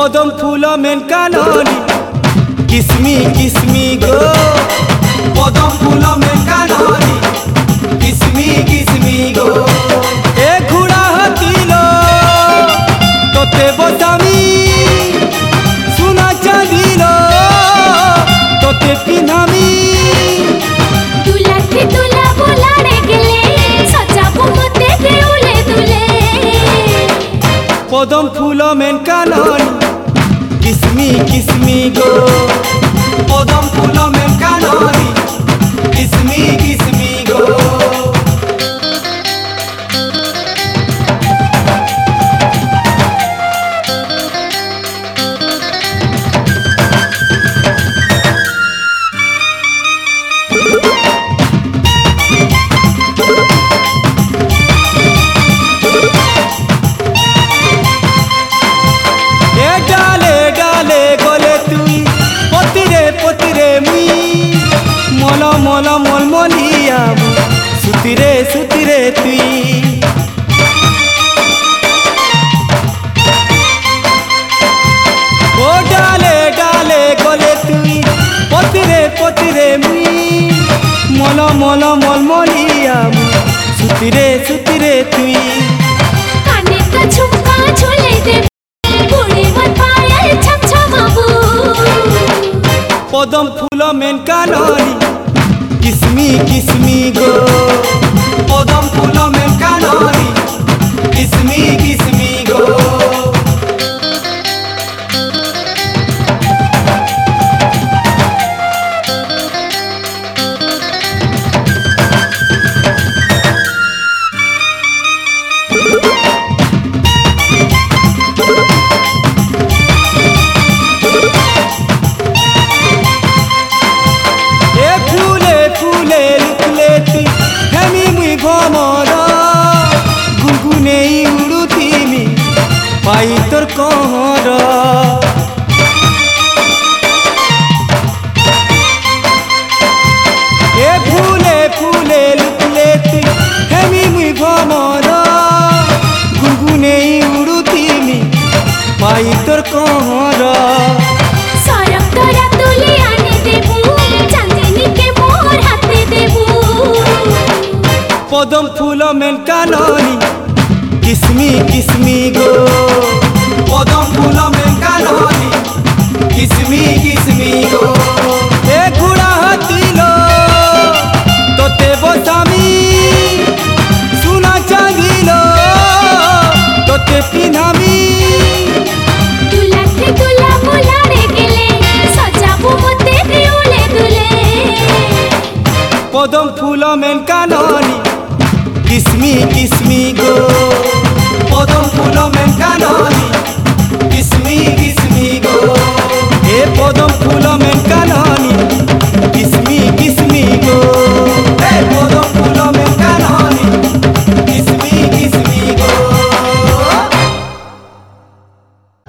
पदम फूल मेन काननी किस्मी किस्मी गो पदम फूल मेन काननी किस्मी किस्मी गो ए घुड़ा हाथीलो तोते बसामी सोना चांदीलो तोते पिनामी दुलाठी दुला बोलाड़े गेले सजाबो मते देउले दुले पदम फूल मेन काननी किस्मी किस्मी गो पदम फूल मेन काननी किस्मी किस्मी गो मोल मोल मोलिया सुतिरे सुतिरे तुई ओ डाले डाले गले तुई पतिरे पतिरे मुई मोल मोल मोल मोलिया सुतिरे सुतिरे तुई काने का झुमका झोले दे बुढ़े मत पायल छम छमाबू पदम फूल मेन काननी किस्मी किस्मी गो पदम फूल मेन काननी किस्मी किस्मी गो पाई तोर कहर ए फूले फूले लुकले तुई हेमी मुई भमर गुनगुने उड़ुतीमी पाई तोर कहर सरक तोरा तुले आने देबू चांदनी के मोर हाथे देबू पदम फूल मेन काननी किस्मी किस्मी गो पदम फूल मेन काननी किस्मी किस्मी गो ए घुड़ा हाथीलो तोते बसामी सोना चांदीलो तोते पिनामी दुलाठी दुला बोलाड़े गेले सजाबो मते देउले दुले पदम फूल मेन काननी किस्मी किस्मी गो पदम फूल मेन काननी किस्मी किस्मी गो ए पदम फूल मेन